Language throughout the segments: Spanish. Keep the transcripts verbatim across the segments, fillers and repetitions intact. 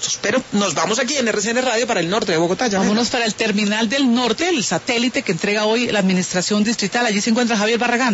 Pero nos vamos aquí en R C N Radio para el norte de Bogotá. Ya Vámonos para el terminal del norte, el satélite que entrega hoy la administración distrital. Allí se encuentra Javier Barragán.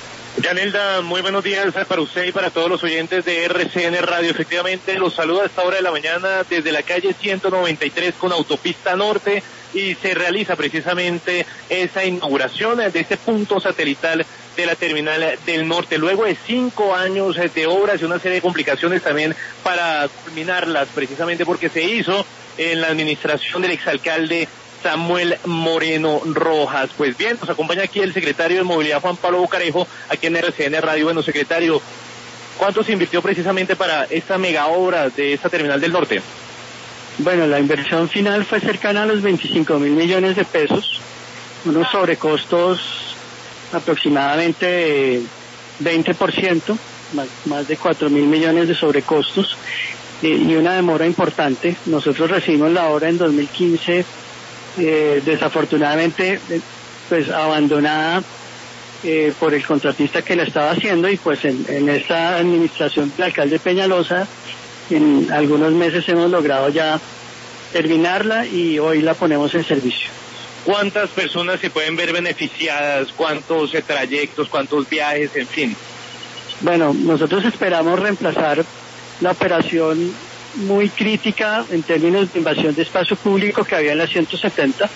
Yanelda, muy buenos días para usted y para todos los oyentes de R C N Radio. Efectivamente, los saludo a esta hora de la mañana desde la calle ciento noventa y tres con autopista norte y se realiza precisamente esa inauguración de este punto satelital de la terminal del norte, luego de cinco años de obras y una serie de complicaciones también para culminarlas, precisamente porque se hizo en la administración del exalcalde Samuel Moreno Rojas. Pues bien, nos acompaña aquí el secretario de Movilidad, Juan Pablo Bocarejo, aquí en R C N Radio. Bueno, secretario, ¿cuánto se invirtió precisamente para esta mega obra de esta terminal del norte? Bueno, la inversión final fue cercana a los veinticinco mil millones de pesos, unos sobrecostos aproximadamente de veinte por ciento, más, más de cuatro mil millones de sobrecostos, eh, y una demora importante. Nosotros recibimos la obra en dos mil quince, eh, desafortunadamente pues abandonada eh, por el contratista que la estaba haciendo, y pues en, en esta administración del alcalde Peñalosa en algunos meses hemos logrado ya terminarla y hoy la ponemos en servicio. ¿Cuántas personas se pueden ver beneficiadas? ¿Cuántos eh, trayectos? ¿Cuántos viajes? En fin. Bueno, nosotros esperamos reemplazar la operación muy crítica en términos de invasión de espacio público que había en la ciento setenta.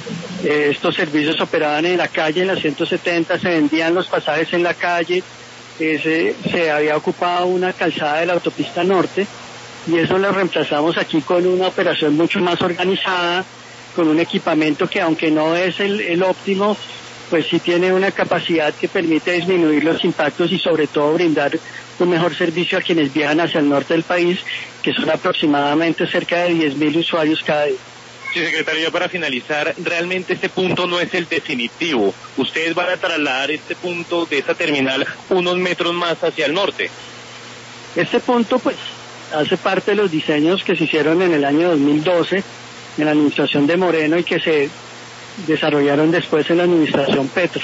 Eh, estos servicios operaban en la calle, en la ciento setenta, se vendían los pasajes en la calle, eh, se, se había ocupado una calzada de la autopista norte, y eso lo reemplazamos aquí con una operación mucho más organizada, con un equipamiento que, aunque no es el, el óptimo, pues sí tiene una capacidad que permite disminuir los impactos y sobre todo brindar un mejor servicio a quienes viajan hacia el norte del país, que son aproximadamente cerca de diez mil usuarios cada día. Sí, secretario, para finalizar, realmente este punto no es el definitivo. Ustedes van a trasladar este punto de esta terminal unos metros más hacia el norte. Este punto, pues, hace parte de los diseños que se hicieron en el año dos mil doce en la administración de Moreno y que se desarrollaron después en la administración Petro.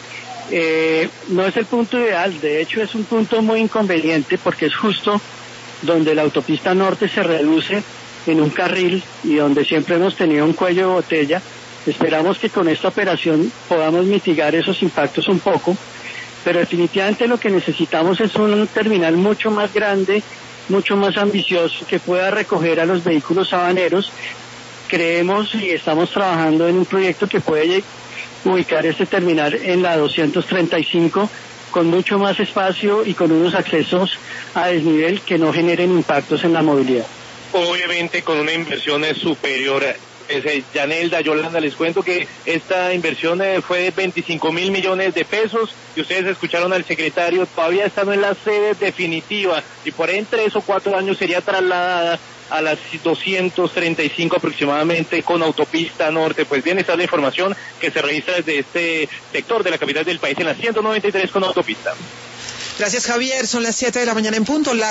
Eh, no es el punto ideal, de hecho es un punto muy inconveniente porque es justo donde la autopista norte se reduce en un carril y donde siempre hemos tenido un cuello de botella. Esperamos que con esta operación podamos mitigar esos impactos un poco, pero definitivamente lo que necesitamos es un terminal mucho más grande, mucho más ambicioso, que pueda recoger a los vehículos habaneros. Creemos y estamos trabajando en un proyecto que puede ubicar este terminal en la doscientos treinta y cinco con mucho más espacio y con unos accesos a desnivel que no generen impactos en la movilidad. Obviamente con una inversión superior. Eh, Yanelda, Yolanda, les cuento que esta inversión eh, fue de veinticinco mil millones de pesos y ustedes escucharon al secretario, todavía está en la sede definitiva y por ahí en tres o cuatro años sería trasladada a las doscientos treinta y cinco aproximadamente con autopista norte. Pues bien, esta es la información que se registra desde este sector de la capital del país en la ciento noventa y tres con autopista. Gracias, Javier. Son las siete de la mañana en punto. La